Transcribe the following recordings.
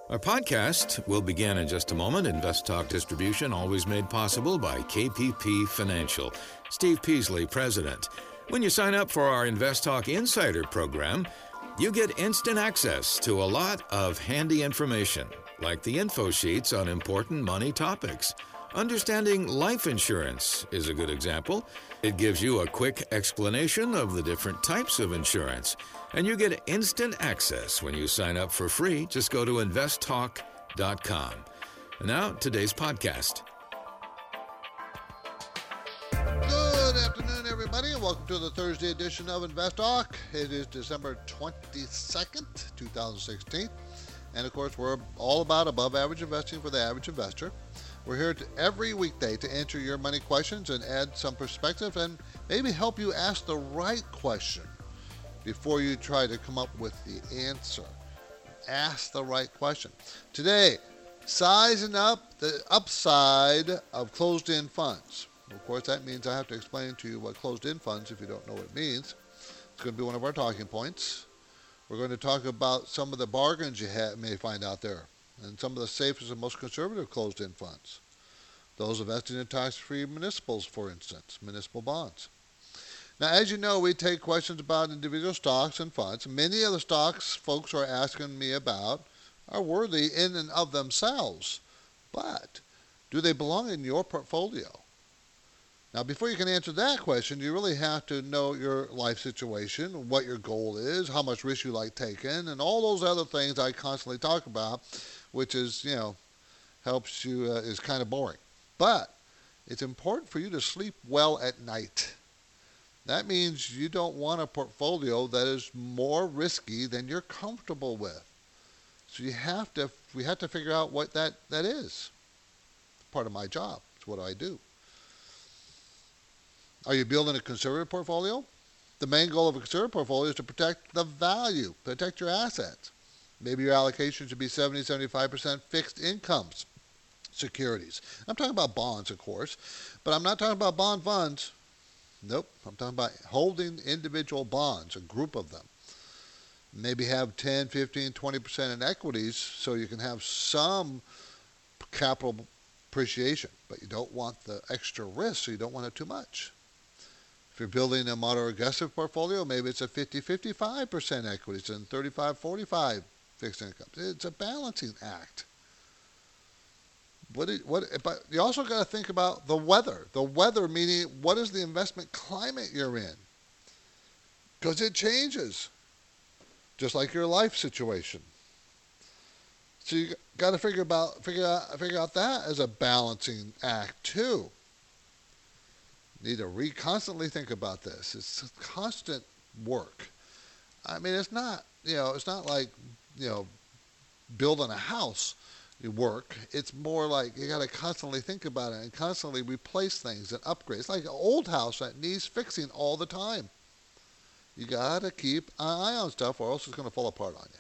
Our podcast will begin in just a moment. Invest Talk distribution always made possible by KPP Financial. Steve Peasley, President. When you sign up for our Invest Talk Insider program, you get instant access to a lot of handy information, like the info sheets on important money topics. Understanding life insurance is a good example. It gives you a quick explanation of the different types of insurance. And you get instant access when you sign up for free. Just go to investtalk.com. And now, today's podcast. Good afternoon, everybody, and welcome to the Thursday edition of Invest Talk. It is December 22nd, 2016. And, of course, we're all about above-average investing for the average investor. We're here every weekday to answer your money questions and add some perspective and maybe help you ask the right question before you try to come up with the answer. Ask the right question. Today, sizing up the upside of closed-end funds. Of course, that means I have to explain to you what closed-end funds, if you don't know what it means. It's going to be one of our talking points. We're going to talk about some of the bargains you may find out there and some of the safest and most conservative closed-end funds. Those investing in tax-free municipals, for instance, municipal bonds. Now, as you know, we take questions about individual stocks and funds. Many of the stocks folks are asking me about are worthy in and of themselves, but do they belong in your portfolio? Now, before you can answer that question, you really have to know your life situation, what your goal is, how much risk you like taking, and all those other things I constantly talk about, which is, helps you, is kind of boring. But it's important for you to sleep well at night. That means you don't want a portfolio that is more risky than you're comfortable with. So we have to figure out what that is. Part of my job. It's what I do. Are you building a conservative portfolio? The main goal of a conservative portfolio is to protect the value, protect your assets. Maybe your allocation should be 70-75% fixed incomes securities. I'm talking about bonds, of course, but I'm not talking about bond funds. Nope, I'm talking about holding individual bonds, a group of them. Maybe have 10, 15, 20% in equities so you can have some capital appreciation, but you don't want the extra risk, so you don't want it too much. If you're building a moderate aggressive portfolio, maybe it's a 50-55% equities and 35-45 fixed incomes. It's a balancing act. But you also got to think about the weather. The weather meaning what is the investment climate you're in? Because it changes, just like your life situation. So you got to figure out that as a balancing act too. You need to constantly think about this. It's constant work. I mean, it's not like building a house. Work. It's more like you got to constantly think about it and constantly replace things and upgrade. It's like an old house that needs fixing all the time. You got to keep an eye on stuff or else it's going to fall apart on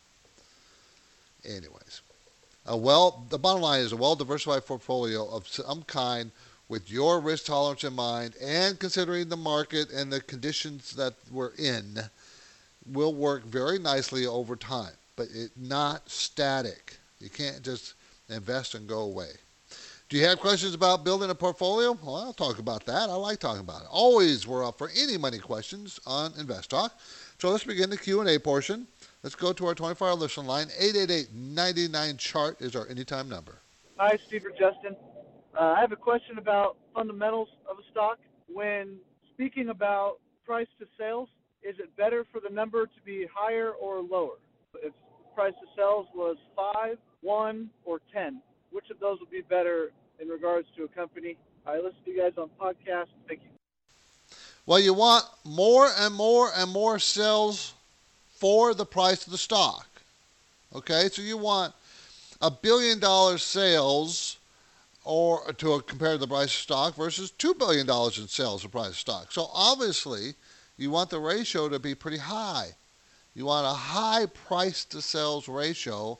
you. Anyways, the bottom line is a well-diversified portfolio of some kind with your risk tolerance in mind and considering the market and the conditions that we're in will work very nicely over time, but it's not static. You can't just invest and go away. Do you have questions about building a portfolio? Well, I'll talk about that. I like talking about it. Always we're up for any money questions on Invest Talk. So let's begin the Q&A portion. Let's go to our 24-hour listen line. 888-99-CHART is our anytime number. Hi, Steve or Justin. I have a question about fundamentals of a stock. When speaking about price to sales, is it better for the number to be higher or lower? If price to sales was 5, 1, or 10, which of those would be better in regards to a company? I listen to you guys on podcasts. Thank you. Well, you want more and more and more sales for the price of the stock. Okay, so you want $1 billion sales or compare to the price of stock versus $2 billion in sales, the price of stock. So obviously, you want the ratio to be pretty high. You want a high price to sales ratio.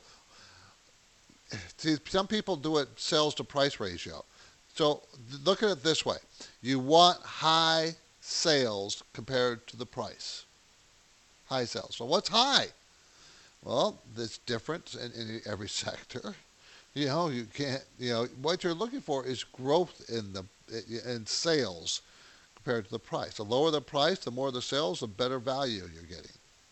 See, some people do it sales to price ratio. So look at it this way. You want high sales compared to the price. High sales. So what's high? Well, that's different in every sector. You can't. What you're looking for is growth in sales compared to the price. The lower the price, the more the sales, the better value you're getting.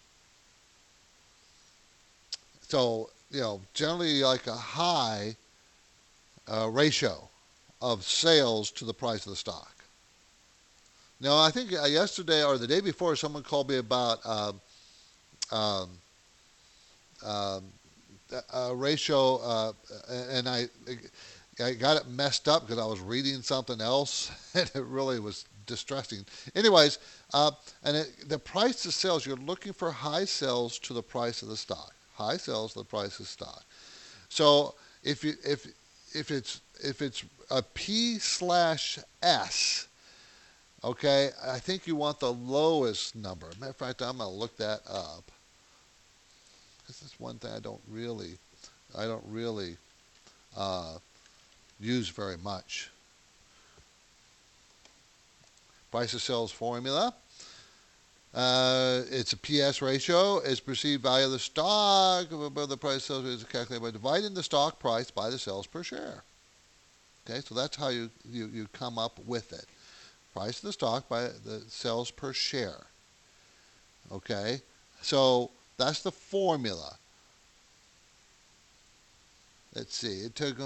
So, generally like a high ratio of sales to the price of the stock. Now, I think yesterday or the day before, someone called me about um, um, a ratio, and I got it messed up because I was reading something else, and it really was distressing. Anyways, the price of sales, you're looking for high sales to the price of the stock. High sales to the price of stock. So if it's a P/S, okay, I think you want the lowest number. Matter of fact, I'm going to look that up. This is one thing I don't really uh, use very much. Price of sales formula. It's a PS ratio. It's perceived value of the stock above the price of sales is calculated by dividing the stock price by the sales per share. Okay, so that's how you come up with it. Price of the stock by the sales per share. Okay, so that's the formula. Let's see. It took.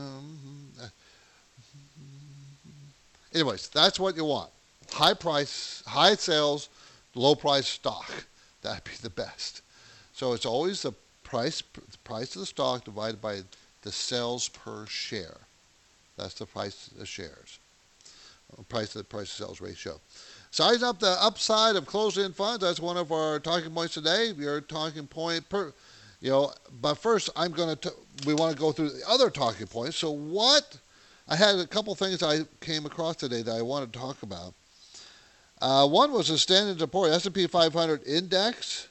Anyways, that's what you want. High price, high sales, low price stock. That'd be the best. So it's always the price of the stock divided by the sales per share. That's the price of shares. Price of sales ratio. Size up the upside of closed-end funds. That's one of our talking points today. Your talking point but first we want to go through the other talking points. So I had a couple things I came across today that I wanted to talk about. One was the Standard & Poor's S&P 500 index.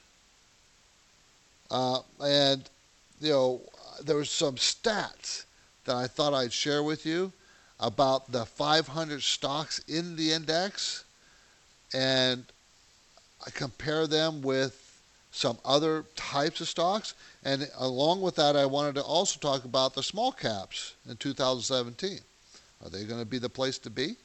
And there was some stats that I thought I'd share with you about the 500 stocks in the index, and I compare them with some other types of stocks. And along with that, I wanted to also talk about the small caps in 2017. Are they going to be the place to be?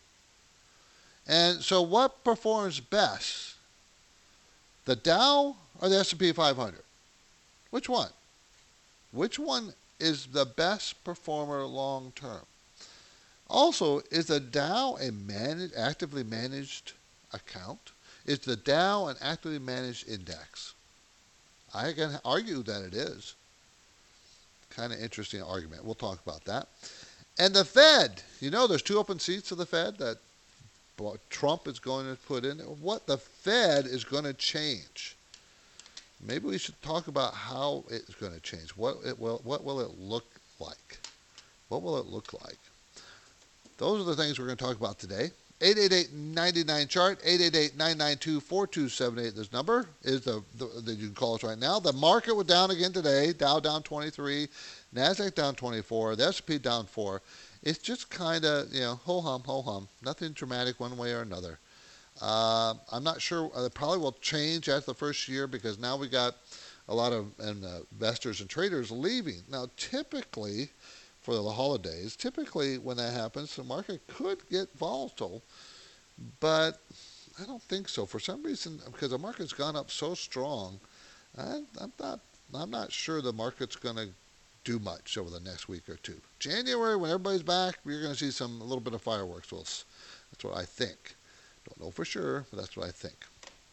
And so what performs best? The Dow or the S&P 500? Which one? Which one is the best performer long term? Also, is the Dow a actively managed account? Is the Dow an actively managed index? I can argue that it is. Kind of interesting argument. We'll talk about that. And the Fed. There's 2 open seats of the Fed that Trump is going to put in. What the Fed is going to change. Maybe we should talk about how it's going to change. What will it look like? What will it look like? Those are the things we're going to talk about today. 888-99-CHART, 888-992-4278. This number is that you can call us right now. The market was down again today. Dow down 23, NASDAQ down 24, the S&P down 4. It's just kind of, ho-hum. Nothing dramatic one way or another. I'm not sure. It probably will change after the first year because now we got a lot of investors and traders leaving. Now, typically, for the holidays, when that happens, the market could get volatile, but I don't think so. For some reason, because the market's gone up so strong, I'm not sure the market's going to do much over the next week or two. January, when everybody's back, you're going to see a little bit of fireworks. That's what I think. Don't know for sure, but that's what I think.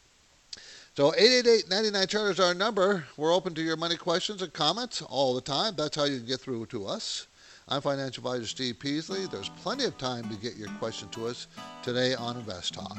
So 888-99-CHART is our number. We're open to your money questions and comments all the time. That's how you can get through to us. I'm Financial Advisor Steve Peasley. There's plenty of time to get your question to us today on Invest Talk.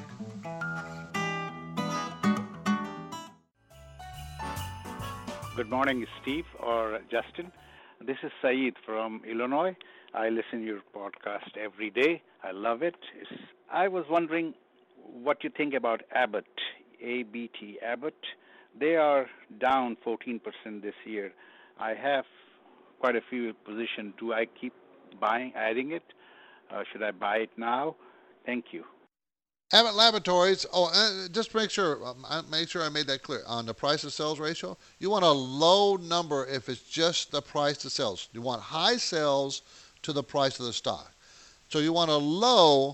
Good morning, Steve or Justin. This is Saeed from Illinois. I listen to your podcast every day. I love it. I was wondering what you think about Abbott, ABT, Abbott. They are down 14% this year. I have quite a few positions. Do I keep adding it? Should I buy it now? Thank you. Abbott Laboratories. Just make sure I made that clear. On the price to sales ratio, you want a low number if it's just the price to sales. You want high sales to the price of the stock. So you want a low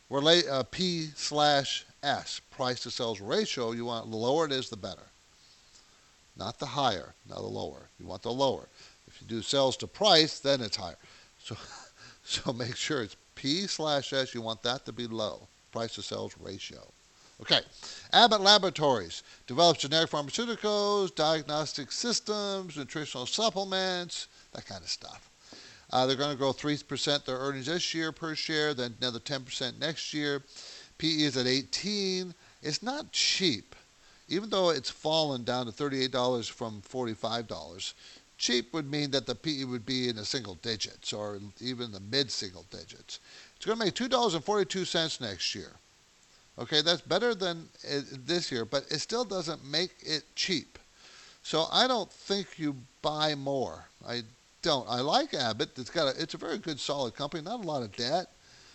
P/S, price to sales ratio. You want the lower it is, the better. Not the higher, not the lower. You want the lower. If you do sales to price, then it's higher. So make sure it's P/S. You want that to be low. Price to sales ratio. Okay. Abbott Laboratories develops generic pharmaceuticals, diagnostic systems, nutritional supplements, that kind of stuff. They're going to grow 3% their earnings this year per share, then another 10% next year. PE is at 18. It's not cheap, even though it's fallen down to $38 from $45. Cheap would mean that the PE would be in the single digits or even the mid-single digits. It's going to make $2.42 next year. Okay, that's better than this year, but it still doesn't make it cheap. So I don't think you buy more. I don't. I like Abbott. It's a very good, solid company. Not a lot of debt.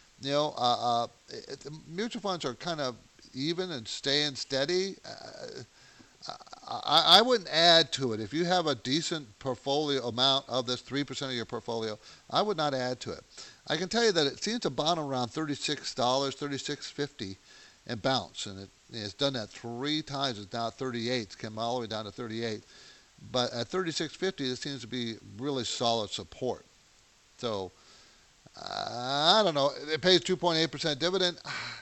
Mutual funds are kind of even and staying steady. I wouldn't add to it. If you have a decent portfolio amount of this 3% of your portfolio, I would not add to it. I can tell you that it seems to bottom around $36, $36.50 and bounce. And it's done that 3 times. It's now at 38. It's come all the way down to 38. But at $36.50, it seems to be really solid support. So, I don't know. It pays 2.8% dividend.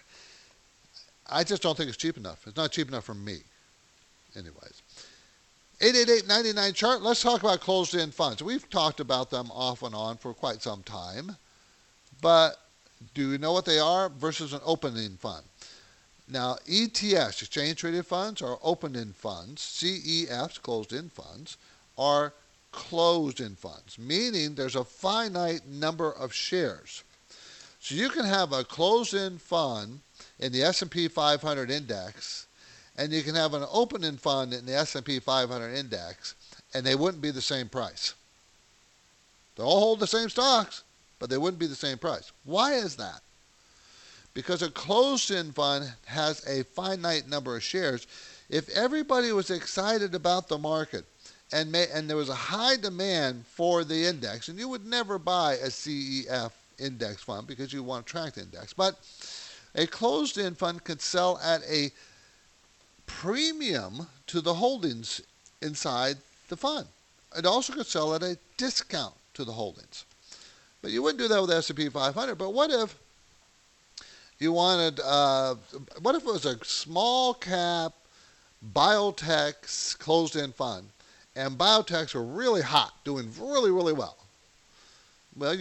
I just don't think it's cheap enough. It's not cheap enough for me. Anyways, 888-99 chart. Let's talk about closed-end funds. We've talked about them off and on for quite some time, but do you know what they are versus an open-end fund? Now, ETFs, exchange-traded funds, are open-end funds. CEFs, closed-end funds, are closed-end funds, meaning there's a finite number of shares. So you can have a closed-end fund in the S&P 500 index, and you can have an open-end fund in the S&P 500 index, and they wouldn't be the same price. They all hold the same stocks, but they wouldn't be the same price. Why is that? Because a closed-end fund has a finite number of shares. If everybody was excited about the market and there was a high demand for the index, and you would never buy a CEF index fund because you want to track the index, but a closed-end fund can sell at a premium to the holdings inside the fund. It also could sell at a discount to the holdings. But you wouldn't do that with S&P 500. But what if you wanted, what if it was a small cap biotech closed-end fund, and biotechs were really hot, doing really, really well? Well,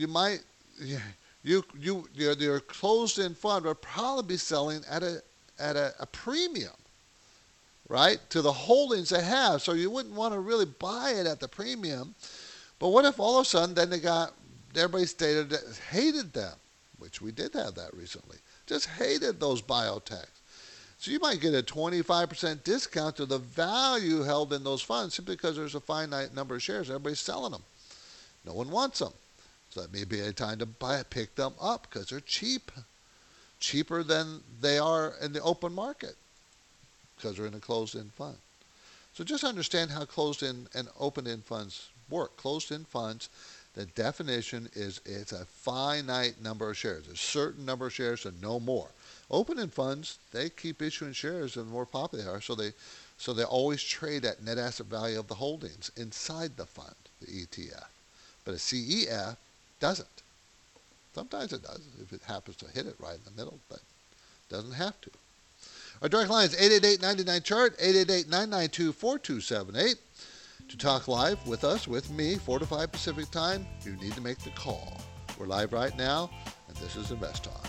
your closed-end fund would probably be selling at a premium, right, to the holdings they have. So you wouldn't want to really buy it at the premium. But what if all of a sudden then everybody hated them, which we did have that recently, just hated those biotechs. So you might get a 25% discount to the value held in those funds simply because there's a finite number of shares. Everybody's selling them. No one wants them. So that may be a time to pick them up because they're cheap. Cheaper than they are in the open market because they're in a closed-end fund. So just understand how closed-end and open-end funds work. Closed-end funds, the definition is it's a finite number of shares. A certain number of shares and no more. Open-end funds, they keep issuing shares and the more popular they are, so they always trade at net asset value of the holdings inside the fund, the ETF. But a CEF doesn't. Sometimes it does if it happens to hit it right in the middle, but it doesn't have to. Our direct line is 888-99-CHART, 888-992-4278. To talk live with us, with me, 4 to 5 Pacific time, you need to make the call. We're live right now, and this is Invest Talk.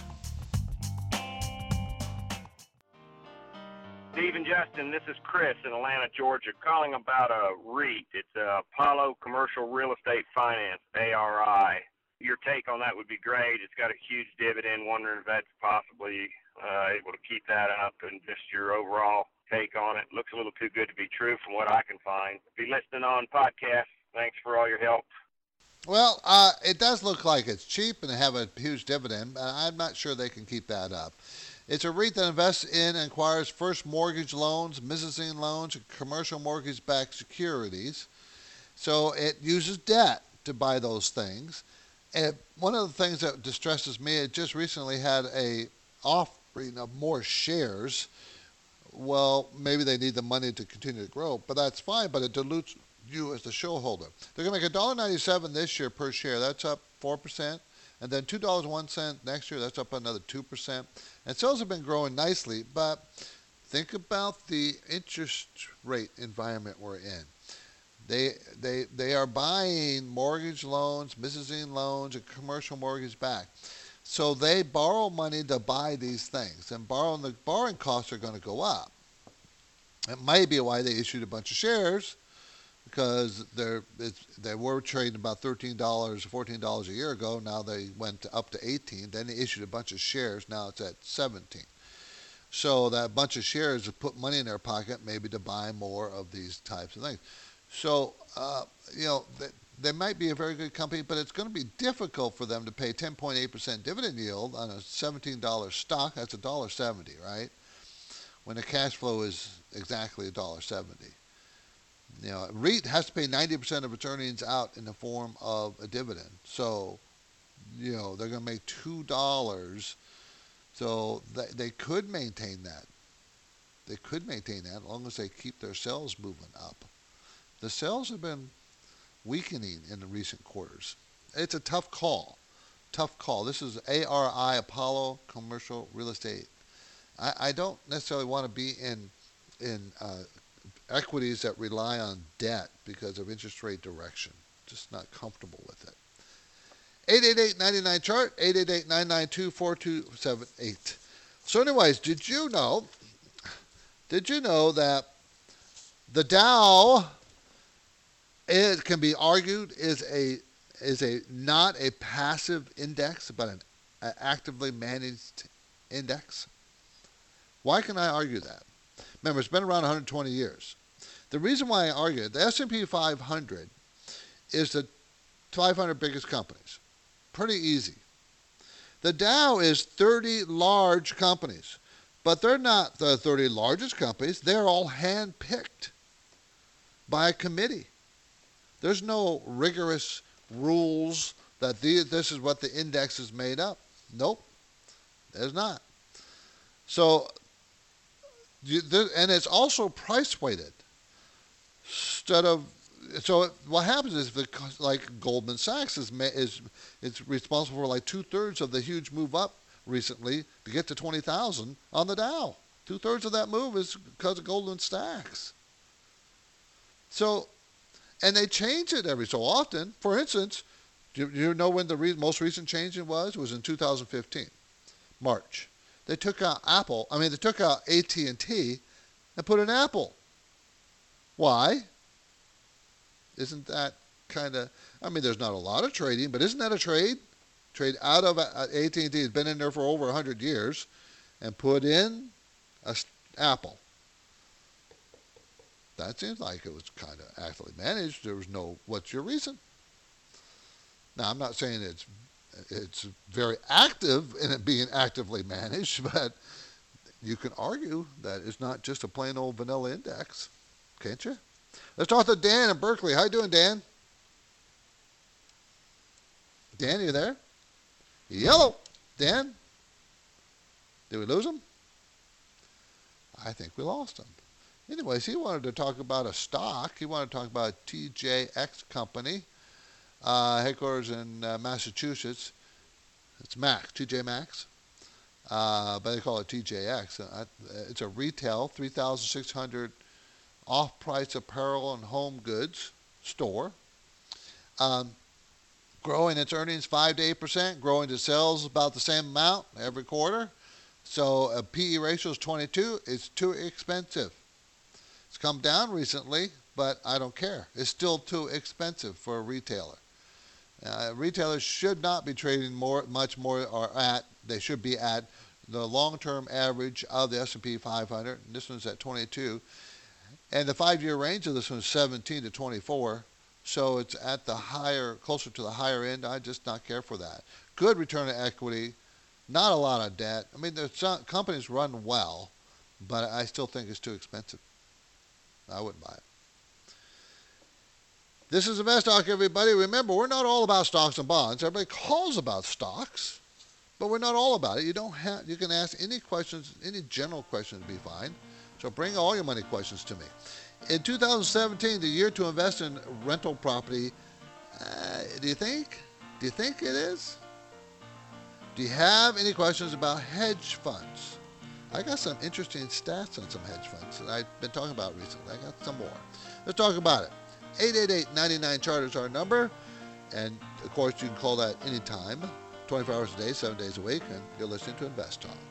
Steve and Justin, this is Chris in Atlanta, Georgia, calling about a REIT. It's Apollo Commercial Real Estate Finance, ARI. Your take on that would be great. It's got a huge dividend, wondering if that's possibly able to keep that up, and just your overall take on it. Looks a little too good to be true from what I can find. Be listening on podcast. Thanks for all your help. Well, it does look like it's cheap and they have a huge dividend. I'm not sure they can keep that up. It's a REIT that invests in and acquires first mortgage loans, mezzanine loans, and commercial mortgage-backed securities. So it uses debt to buy those things. And one of the things that distresses me, it just recently had a offering of more shares. Well, maybe they need the money to continue to grow, but that's fine, but it dilutes you as the shareholder. They're going to make $1.97 this year per share. That's up 4%. And then $2.01 next year. That's up another 2%. And sales have been growing nicely, but think about the interest rate environment we're in. They are buying mortgage loans, mezzanine loans, and commercial mortgage back. So they borrow money to buy these things, and the borrowing costs are going to go up. It might be why they issued a bunch of shares, because they were trading about $13, $14 a year ago. Now they went up to $18. Then they issued a bunch of shares. Now it's at $17. So that bunch of shares have put money in their pocket, maybe to buy more of these types of things. So, they might be a very good company, but it's going to be difficult for them to pay 10.8% dividend yield on a $17 stock. That's $1.70, right? When the cash flow is exactly $1.70. REIT has to pay 90% of its earnings out in the form of a dividend. So, they're going to make $2. So they could maintain that. They could maintain that as long as they keep their sales moving up. The sales have been weakening in the recent quarters. It's a tough call. This is ARI, Apollo Commercial Real Estate. I don't necessarily want to be in equities that rely on debt because of interest rate direction. Just not comfortable with it. 888-99-CHART, 888-992-4278. So anyways, did you know that the Dow, it can be argued, is not a passive index, but an actively managed index? Why can I argue that? Remember, it's been around 120 years. The reason why I argue it, the S&P 500 is the 500 biggest companies. Pretty easy. The Dow is 30 large companies, but they're not the 30 largest companies. They're all hand-picked by a committee. There's no rigorous rules that this is what the index is made up. Nope, there's not. So, and it's also price weighted. What happens is, like Goldman Sachs is responsible for like 2/3 of the huge move up recently to get to 20,000 on the Dow. 2/3 of that move is because of Goldman Sachs. So, and they change it every so often. For instance, do you know when the most recent change was? It was in 2015, March. They took out they took out AT&T and put in Apple. Why? Isn't that kind of, there's not a lot of trading, but isn't that a trade? Trade out of AT&T has been in there for over 100 years and put in Apple. That seems like it was kind of actively managed. There was no, what's your reason? Now, I'm not saying it's very active in it being actively managed, but you can argue that it's not just a plain old vanilla index, can't you? Let's talk to Dan in Berkeley. How you doing, Dan? Dan, you there? Yellow. Dan? Did we lose him? I think we lost him. Anyways, he wanted to talk about a stock. He wanted to talk about TJX Company, headquarters in Massachusetts. It's Max, TJ Maxx, but they call it TJX. It's a retail, 3,600 off-price apparel and home goods store. Growing its earnings 5 to 8%, growing its sales about the same amount every quarter. So a PE ratio is 22. It's too expensive. It's come down recently, but I don't care. It's still too expensive for a retailer. Retailers should not be trading much more, they should be at the long-term average of the S&P 500. And this one's at 22. And the 5-year range of this one is 17 to 24. So it's at the closer to the higher end. I just not care for that. Good return on equity, Not a lot of debt. I mean, some companies run well, but I still think it's too expensive. I wouldn't buy it. This is Invest Talk, everybody. Remember, we're not all about stocks and bonds. Everybody calls about stocks, but we're not all about it. You can ask any questions, any general questions would be fine. So bring all your money questions to me. In 2017, the year to invest in rental property, do you think it is? Do you have any questions about hedge funds? I got some interesting stats on some hedge funds that I've been talking about recently. I got some more. Let's talk about it. 888-99-CHART is our number. And, of course, you can call that anytime, 24 hours a day, 7 days a week, and you're listening to Invest Talk.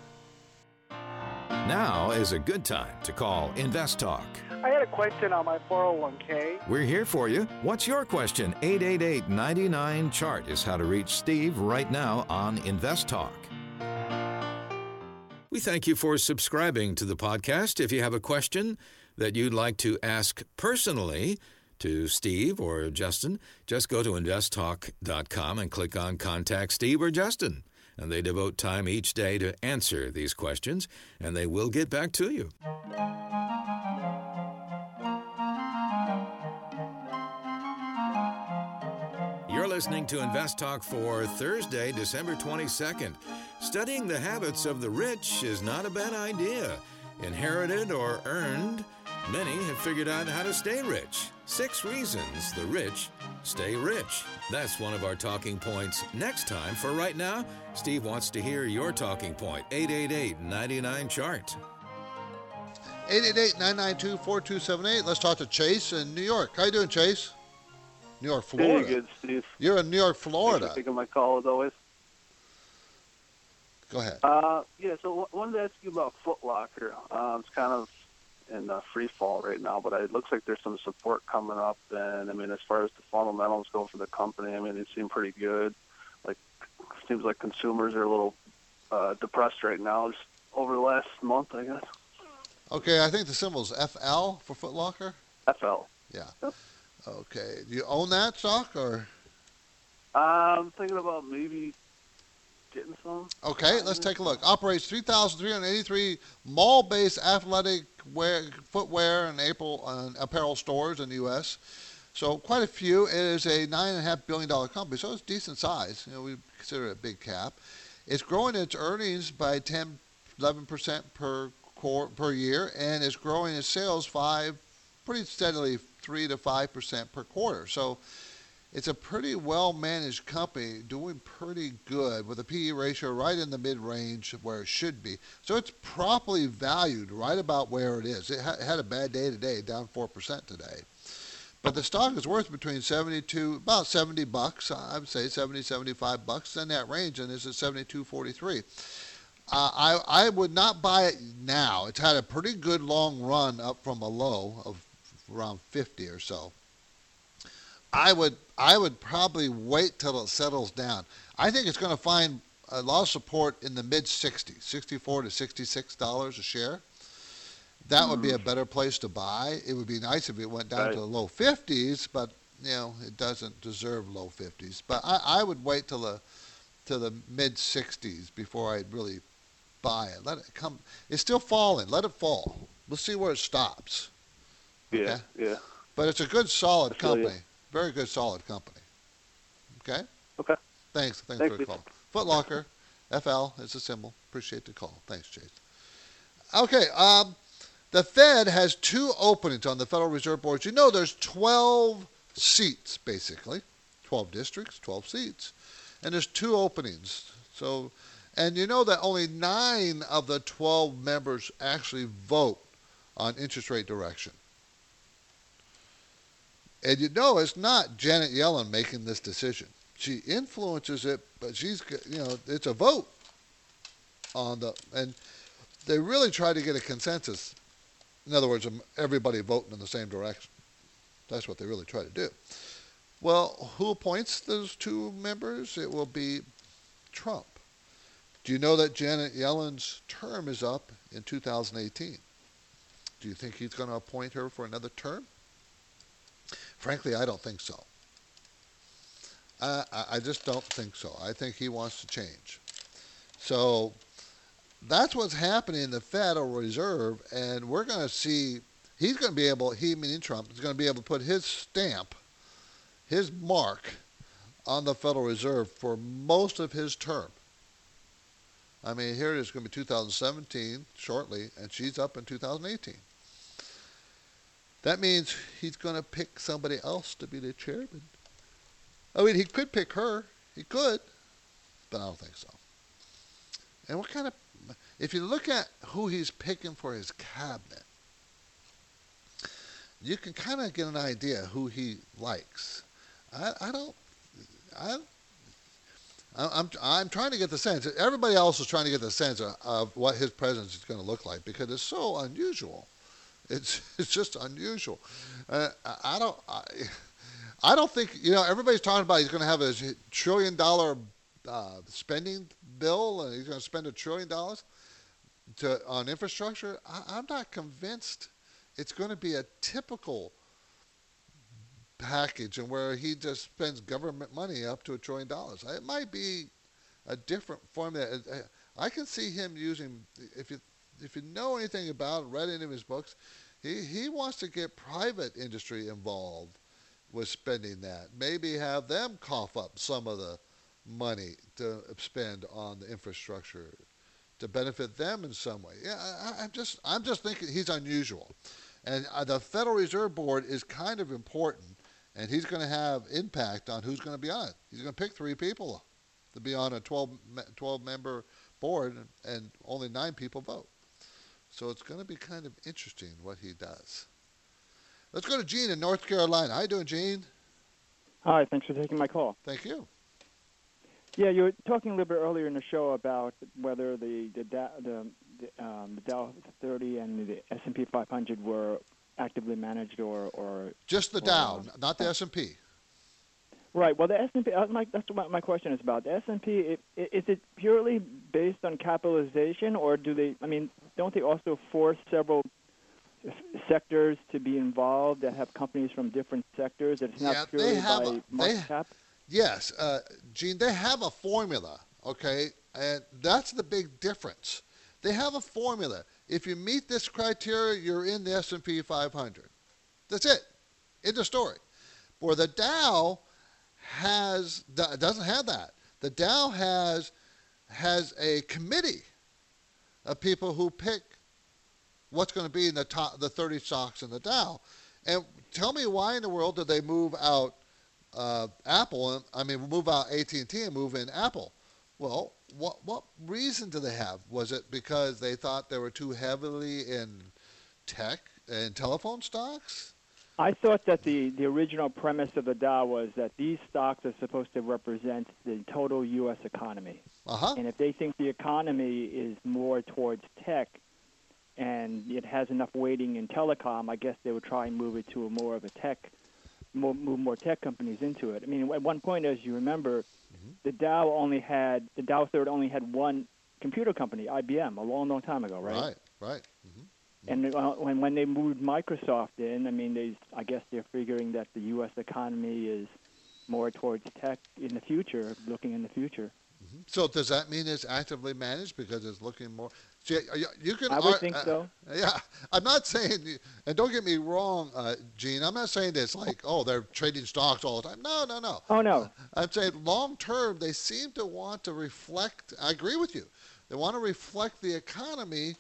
Now is a good time to call Invest Talk. I had a question on my 401k. We're here for you. What's your question? 888-99-CHART is how to reach Steve right now on Invest Talk. We thank you for subscribing to the podcast. If you have a question that you'd like to ask personally to Steve or Justin, just go to investtalk.com and click on Contact Steve or Justin. And they devote time each day to answer these questions, and they will get back to you. You're listening to Invest Talk for Thursday, December 22nd. Studying the habits of the rich is not a bad idea. Inherited or earned, many have figured out how to stay rich. 6 reasons the rich stay rich. That's one of our talking points next time. For right now, Steve wants to hear your talking point. 888-99-CHART. 888-992-4278. Let's talk to Chase in New York. How you doing, Chase? New York, Florida. Hey, good, Steve. You're in New York, Florida. Thanks for taking my call, as always. Go ahead. So I wanted to ask you about Foot Locker. It's kind of in free fall right now, but it looks like there's some support coming up. And, I mean, as far as the fundamentals go for the company, I mean, they seem pretty good. Seems like consumers are a little depressed right now, just over the last month, I guess. Okay, I think the symbol is FL for Foot Locker? FL. Yeah. Yep. Okay. Do you own that stock, or? I'm thinking about maybe getting some. Okay, let's take a look. Operates 3,383 mall-based athletic footwear and apparel stores in the U.S., so quite a few. It is a $9.5 billion company, so it's decent size. We consider it a big cap. It's growing its earnings by 11% per year, and it's growing its sales pretty steadily, 3 to 5% per quarter. So it's a pretty well-managed company, doing pretty good with a PE ratio right in the mid-range where it should be. So it's properly valued right about where it is. It had a bad day today, down 4% today. But the stock is worth between about $70. I would say $70-$75 in that range, and this is $72.43. I would not buy it now. It's had a pretty good long run up from a low of around 50 or so. I would probably wait till it settles down. I think it's going to find a lot of support in the mid-60s, $64 to $66 a share. That would be a better place to buy. It would be nice if it went down to the low 50s, but it doesn't deserve low 50s. But I would wait till the mid-60s before I'd really buy it. Let it come. It's still falling. Let it fall. We'll see where it stops. Yeah, okay? yeah. But it's a good, solid company. Very good, solid company. Okay? Okay. Thanks for the call. Foot Locker, FL is the symbol. Appreciate the call. Thanks, Chase. Okay, the Fed has 2 openings on the Federal Reserve Board. There's 12 seats, basically. 12 districts, 12 seats. And there's 2 openings. And that only 9 of the 12 members actually vote on interest rate direction. And it's not Janet Yellen making this decision. She influences it, but it's a vote and they really try to get a consensus. In other words, everybody voting in the same direction. That's what they really try to do. Well, who appoints those 2 members? It will be Trump. Do you know that Janet Yellen's term is up in 2018? Do you think he's going to appoint her for another term? Frankly, I don't think so. I just don't think so. I think he wants to change. So that's what's happening in the Federal Reserve, and we're going to see he's going to be able, he meaning Trump, is going to be able to put his stamp, his mark on the Federal Reserve for most of his term. I mean, here it is going to be 2017 shortly, and she's up in 2018. That means he's going to pick somebody else to be the chairman. I mean, he could pick her. He could, but I don't think so. And what kind of, if you look at who he's picking for his cabinet, you can kind of get an idea who he likes. I'm trying to get the sense. Everybody else is trying to get the sense of what his presidency is going to look like because it's so unusual. It's just unusual. I don't think, everybody's talking about he's going to have a $1 trillion spending bill and he's going to spend $1 trillion on infrastructure. I'm not convinced it's going to be a typical package and where he just spends government money up to $1 trillion. It might be a different formula. I can see him using, if you know anything about it, read any of his books, he wants to get private industry involved with spending that. Maybe have them cough up some of the money to spend on the infrastructure to benefit them in some way. Yeah, I'm just thinking he's unusual. And the Federal Reserve Board is kind of important, and he's going to have impact on who's going to be on it. He's going to pick 3 people to be on a 12-member board, and only 9 people vote. So it's going to be kind of interesting what he does. Let's go to Gene in North Carolina. How you doing, Gene? Hi, thanks for taking my call. Thank you. Yeah, you were talking a little bit earlier in the show about whether the Dow 30 and the S&P 500 were actively managed or just the Dow, not the S&P. Right. Well, the S&P. That's what my question is about. The S&P. Is it purely based on capitalization, or do they? I mean, don't they also force several sectors to be involved that have companies from different sectors? That it's not purely by market cap. Yes, Gene. They have a formula. Okay, and that's the big difference. They have a formula. If you meet this criteria, you're in the S&P 500. That's it. End of story. Where the Dow doesn't have that. The Dow has a committee of people who pick what's going to be in the 30 stocks in the Dow. And tell me why in the world did they move out Apple? Move out AT&T and move in Apple. Well, what reason do they have? Was it because they thought they were too heavily in tech and telephone stocks? I thought that the original premise of the Dow was that these stocks are supposed to represent the total U.S. economy. Uh-huh. And if they think the economy is more towards tech and it has enough weighting in telecom, I guess they would try and move it to more of a tech, move more tech companies into it. I mean, at one point, as you remember, the Dow 30 only had one computer company, IBM, a long, long time ago, right? Right. Mm-hmm. And when they moved Microsoft in, I guess they're figuring that the U.S. economy is more towards tech in the future, looking in the future. Mm-hmm. So does that mean it's actively managed because it's looking more? See, you can. I would think so. Yeah, I'm not saying, and don't get me wrong, Gene. I'm not saying it's like, they're trading stocks all the time. No. Oh no. I'm saying long term, they seem to want to reflect. I agree with you. They want to reflect the economy.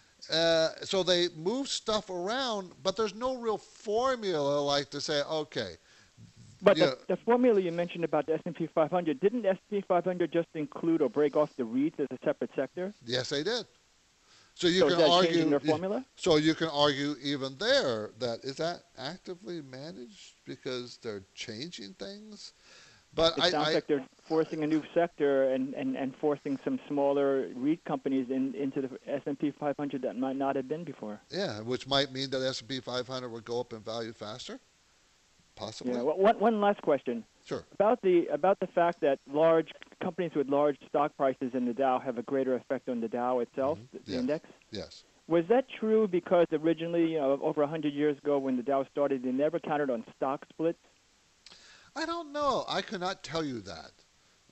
So they move stuff around, but there's no real formula like to say, okay. But the formula you mentioned about the S&P 500, didn't the S&P 500 just include or break off the REITs as a separate sector? Yes, they did. So you can is that argue changing their formula? So you can argue even there that is that actively managed because they're changing things. But it sounds like they're forcing a new sector and forcing some smaller REIT companies into the S&P 500 that might not have been before. Yeah, which might mean that S&P 500 would go up in value faster, possibly. Yeah. One last question. Sure. About the fact that large companies with large stock prices in the Dow have a greater effect on the Dow itself, the index. Yes. Was that true because originally, over 100 years ago, when the Dow started, they never counted on stock splits? I don't know. I cannot tell you that.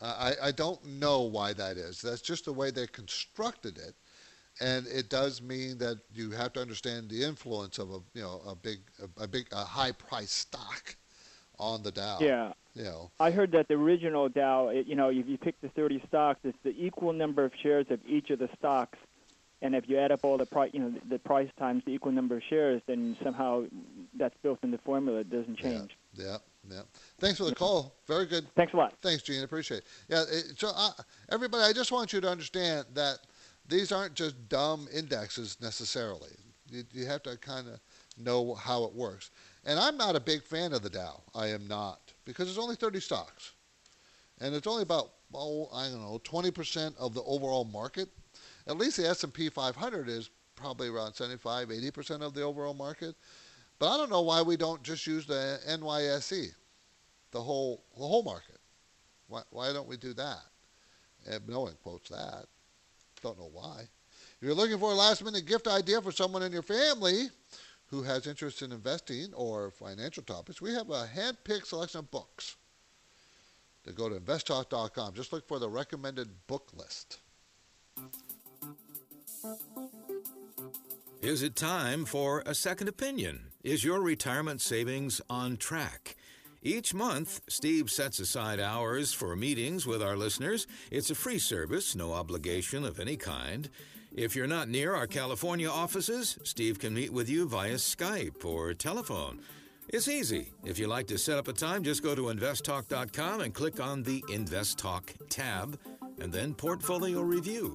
I don't know why that is. That's just the way they constructed it, and it does mean that you have to understand the influence of a high price stock on the Dow. Yeah. You know. I heard that the original Dow, if you pick the 30 stocks, it's the equal number of shares of each of the stocks, and if you add up all the price, the price times the equal number of shares, then somehow that's built in the formula. It doesn't change. Yeah. Thanks for the call. Very good. Thanks a lot. Thanks, Gene. Appreciate it. Yeah. Everybody, I just want you to understand that these aren't just dumb indexes necessarily. You have to kind of know how it works. And I'm not a big fan of the Dow. I am not, because there's only 30 stocks, and it's only about 20% of the overall market. At least the S&P 500 is probably around 75-80% of the overall market. But I don't know why we don't just use the NYSE, the whole market. Why don't we do that? And no one quotes that. Don't know why. If you're looking for a last-minute gift idea for someone in your family who has interest in investing or financial topics, we have a hand-picked selection of books. To go to investtalk.com. Just look for the recommended book list. Is it time for a second opinion? Is your retirement savings on track? Each month, Steve sets aside hours for meetings with our listeners. It's a free service, no obligation of any kind. If you're not near our California offices, Steve can meet with you via Skype or telephone. It's easy. If you'd like to set up a time, just go to investtalk.com and click on the Invest Talk tab, and then Portfolio Review.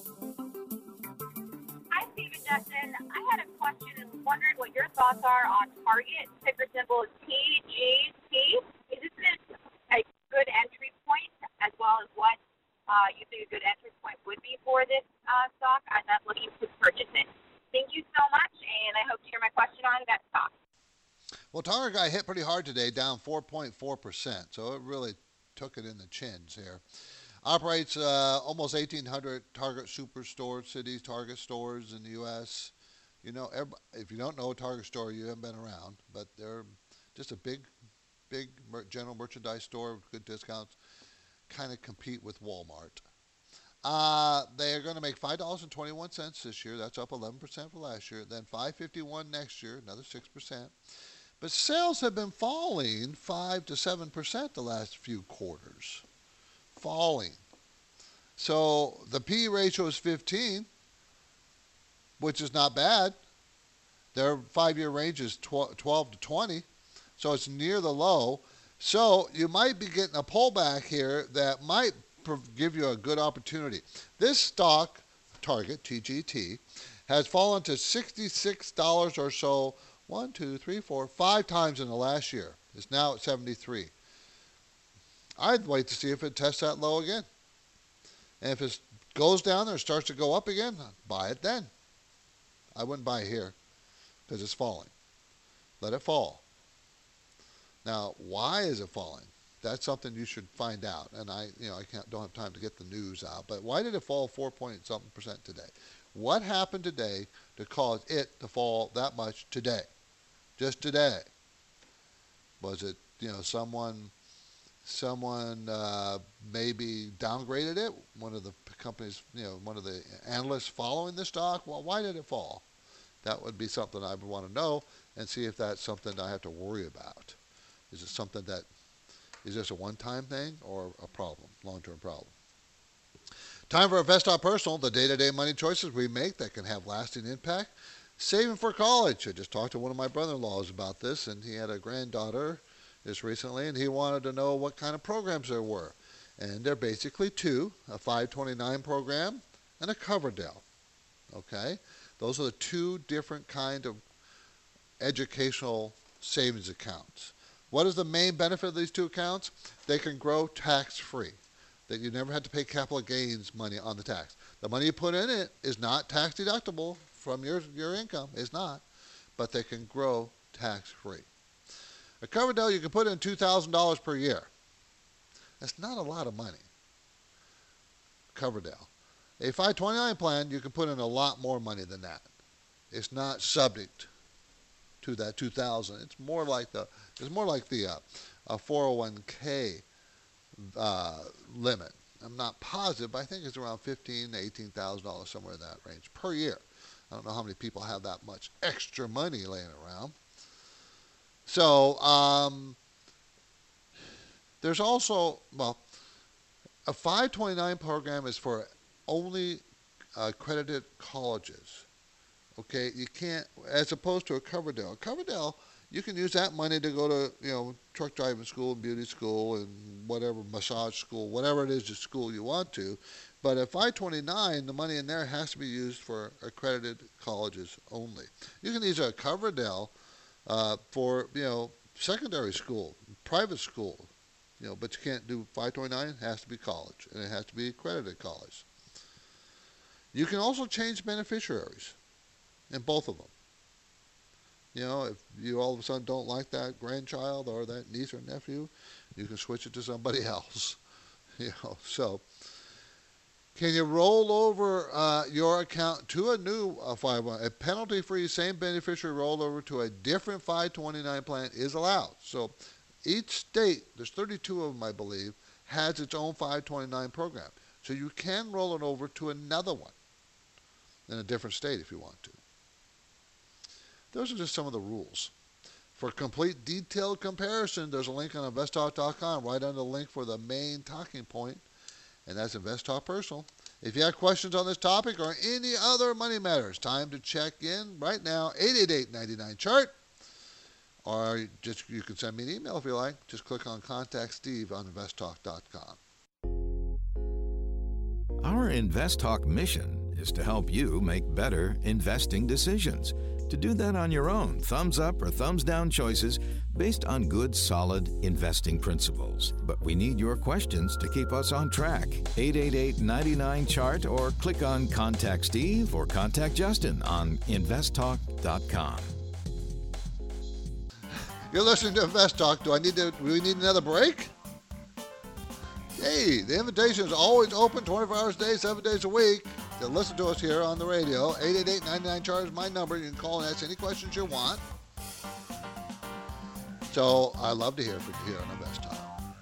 Hi, Steve and Justin. I had a question and wondered what your thoughts are on Target. Ticker symbol is TGT. Is this a good entry point, as well as what you think a good entry point would be for this stock? I'm not looking to purchase it. Thank you so much, and I hope to hear my question on that stock. Well, Target got hit pretty hard today, down 4.4%, so it really took it in the chins here. Operates almost 1,800 Target superstores, cities, Target stores in the U.S. You know, if you don't know a Target store, you haven't been around, but they're just a big general merchandise store with good discounts, kind of compete with Walmart. They are going to make $5.21 this year. That's up 11% from last year. Then $5.51 next year, another 6%. But sales have been falling 5 to 7% the last few quarters. Falling. So the P ratio is 15, which is not bad. Their 5-year range is 12 to 20, so it's near the low. So you might be getting a pullback here that might give you a good opportunity. This stock, Target, TGT, has fallen to $66 or so 5 times in the last year. It's now at 73. I'd wait to see if it tests that low again. And if it goes down there and starts to go up again, buy it then. I wouldn't buy it here because it's falling. Let it fall. Now, why is it falling? That's something you should find out. And don't have time to get the news out. But why did it fall 4-point-something% today? What happened today to cause it to fall that much today? Just today. Was it, someone maybe downgraded it? One of the companies, one of the analysts following the stock? Well, why did it fall? That would be something I would want to know and see if that's something I have to worry about. Is it something that, is this a one-time thing or a problem, long-term problem? Time for InvestTalk Personal, the day-to-day money choices we make that can have lasting impact. Saving for college. I just talked to one of my brother-in-laws about this, and he had a granddaughter just recently, and he wanted to know what kind of programs there were. And they're basically two, a 529 program and a Coverdell. Okay? Those are the two different kind of educational savings accounts. What is the main benefit of these two accounts? They can grow tax-free. That you never had to pay capital gains money on the tax. The money you put in it is not tax deductible from your income. It's not. But they can grow tax-free. A Coverdell, you can put in $2,000 per year. That's not a lot of money. Coverdell. A 529 plan, you can put in a lot more money than that. It's not subject to that 2,000. It's more like the 401k limit. I'm not positive, but I think it's around $15,000 to $18,000, somewhere in that range per year. I don't know how many people have that much extra money laying around. So there's also, a 529 program is for only accredited colleges. Okay, you can't, as opposed to a Coverdell. Coverdell, you can use that money to go to, truck driving school, beauty school, and whatever, massage school, whatever it is, the school you want to. But at 529, the money in there has to be used for accredited colleges only. You can use a Coverdell for, secondary school, private school, but you can't do 529. It has to be college, and it has to be accredited college. You can also change beneficiaries in both of them. If you all of a sudden don't like that grandchild or that niece or nephew, you can switch it to somebody else. So can you roll over your account to a new 501? A penalty-free same beneficiary rollover to a different 529 plan is allowed. So each state, there's 32 of them, I believe, has its own 529 program. So you can roll it over to another one in a different state if you want to. Those are just some of the rules. For a complete detailed comparison, there's a link on investtalk.com right under the link for the main talking point, and that's Invest Talk Personal. If you have questions on this topic or any other money matters, time to check in right now, 888-99-CHART, or you can send me an email if you like. Just click on Contact Steve on investtalk.com. Our Invest Talk mission is to help you make better investing decisions. To do that on your own, thumbs up or thumbs down choices based on good, solid investing principles. But we need your questions to keep us on track. 888-99-CHART or click on Contact Steve or Contact Justin on investtalk.com. You're listening to Invest Talk. Do we need another break? Hey, the invitation is always open 24 hours a day, 7 days a week. To listen to us here on the radio. 888-99-CHART is my number. You can call and ask any questions you want. So I love to hear from you here on Invest Talk.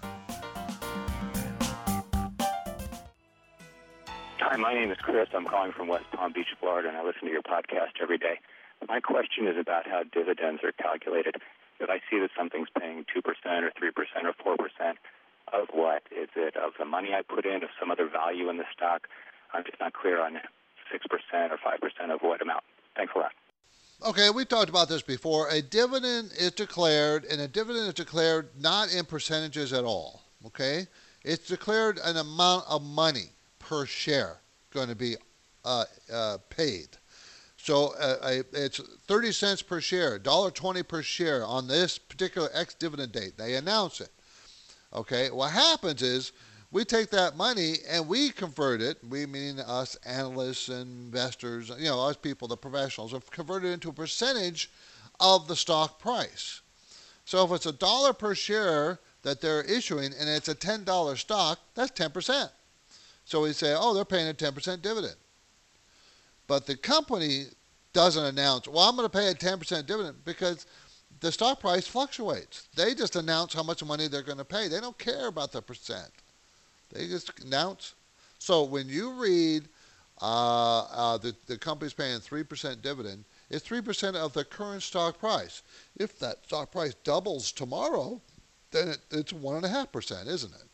Hi, my name is Chris. I'm calling from West Palm Beach, Florida, and I listen to your podcast every day. My question is about how dividends are calculated. If I see that something's paying 2% or 3% or 4%, of what? Is it of the money I put in, of some other value in the stock? I'm just not clear on 6% or 5% of what amount. Thanks a lot. Okay, we talked about this before. A dividend is declared, and a dividend is declared not in percentages at all, okay? It's declared an amount of money per share going to be paid. So it's 30 cents per share, $1.20 per share on this particular ex-dividend date. They announce it. Okay, what happens is we take that money and we convert it, we meaning us analysts and investors, us people, the professionals, have converted it into a percentage of the stock price. So if it's $1 per share that they're issuing and it's a $10 stock, that's 10%. So we say, they're paying a 10% dividend. But the company doesn't announce, I'm going to pay a 10% dividend because the stock price fluctuates. They just announce how much money they're going to pay. They don't care about the percent. They just announce. So when you read the company's paying 3% dividend, it's 3% of the current stock price. If that stock price doubles tomorrow, then it's 1.5%, isn't it?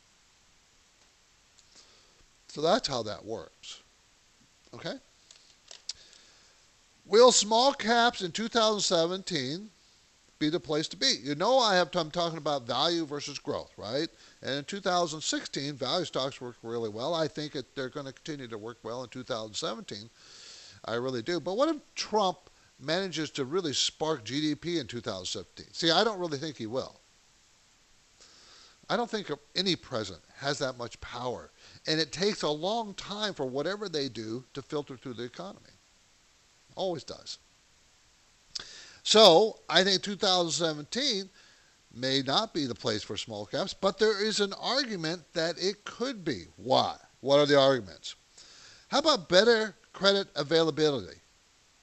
So that's how that works. Okay? Will small caps in 2017 be the place to be? I'm talking about value versus growth, right? And in 2016, value stocks worked really well. I think they're going to continue to work well in 2017. I really do. But what if Trump manages to really spark GDP in 2017? See, I don't really think he will. I don't think any president has that much power. And it takes a long time for whatever they do to filter through the economy. Always does. So I think 2017 may not be the place for small caps, but there is an argument that it could be. Why? What are the arguments? How about better credit availability?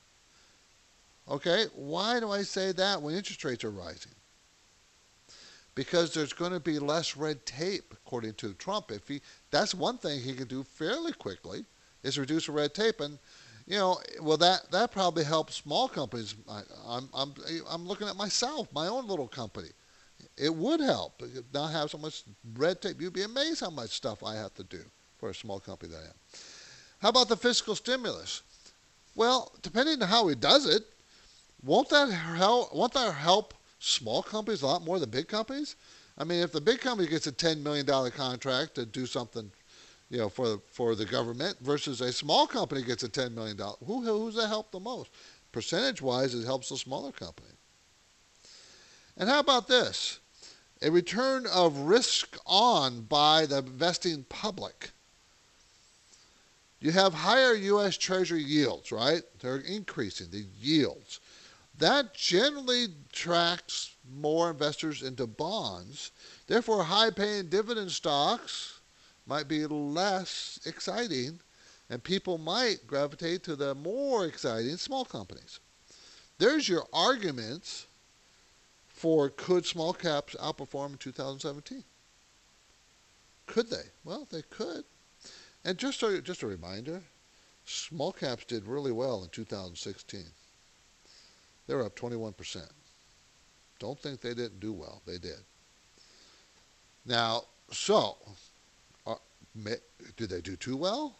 Okay, why do I say that when interest rates are rising? because there's going to be less red tape, according to Trump. That's one thing he can do fairly quickly, is reduce the red tape. And, that probably helps small companies. I'm looking at myself, my own little company. It would help not have so much red tape. You'd be amazed how much stuff I have to do for a small company that I am. How about the fiscal stimulus? Well, depending on how he does it, won't that help small companies a lot more than big companies? I mean, if the big company gets a $10 million contract to do something, for the government, versus a small company gets a $10 million, who's that help the most? Percentage-wise, it helps the smaller company. And how about this? A return of risk on by the investing public. You have higher U.S. Treasury yields, right? They're increasing, the yields. That generally attracts more investors into bonds. Therefore, high-paying dividend stocks might be less exciting, and people might gravitate to the more exciting small companies. There's your arguments for could small caps outperform in 2017? Could they? Well, they could. And just a reminder, small caps did really well in 2016. They were up 21%. Don't think they didn't do well. They did. Now, did they do too well?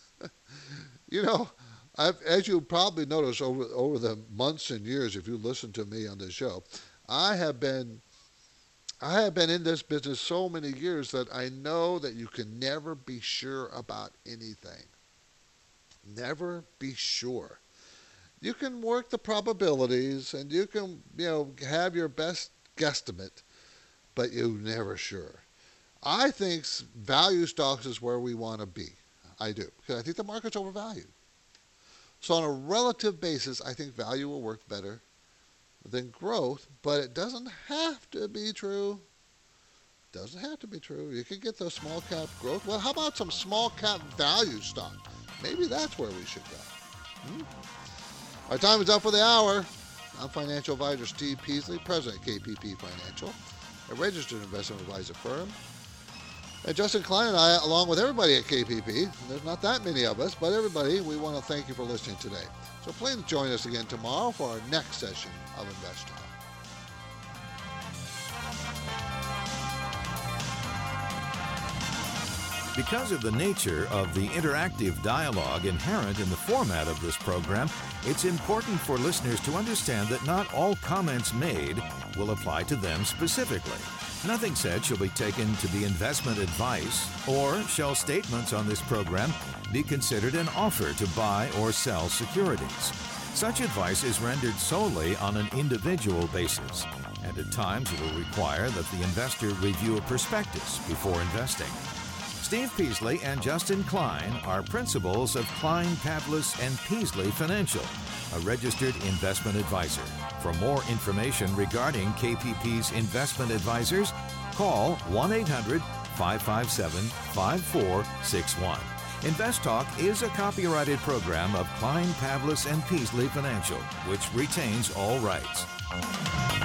As you probably noticed over the months and years, if you listen to me on this show, I have been in this business so many years that I know that you can never be sure about anything. Never be sure. You can work the probabilities and you can, have your best guesstimate, but you're never sure. I think value stocks is where we want to be. I do, because I think the market's overvalued. So on a relative basis, I think value will work better than growth, but it doesn't have to be true. Doesn't have to be true. You can get those small cap growth. Well, how about some small cap value stock? Maybe that's where we should go. Our time is up for the hour. I'm financial advisor Steve Peasley, president of KPP Financial, a registered investment advisor firm. And Justin Klein and I, along with everybody at KPP, there's not that many of us, but everybody, we want to thank you for listening today. So please join us again tomorrow for our next session of Invest Talk. Because of the nature of the interactive dialogue inherent in the format of this program, it's important for listeners to understand that not all comments made will apply to them specifically. Nothing said shall be taken to be investment advice, or shall statements on this program be considered an offer to buy or sell securities. Such advice is rendered solely on an individual basis, and at times it will require that the investor review a prospectus before investing. Steve Peasley and Justin Klein are principals of Klein, Pavlis & Peasley Financial, a registered investment advisor. For more information regarding KPP's investment advisors, call 1-800-557-5461. Invest Talk is a copyrighted program of Klein, Pavlis & Peasley Financial, which retains all rights.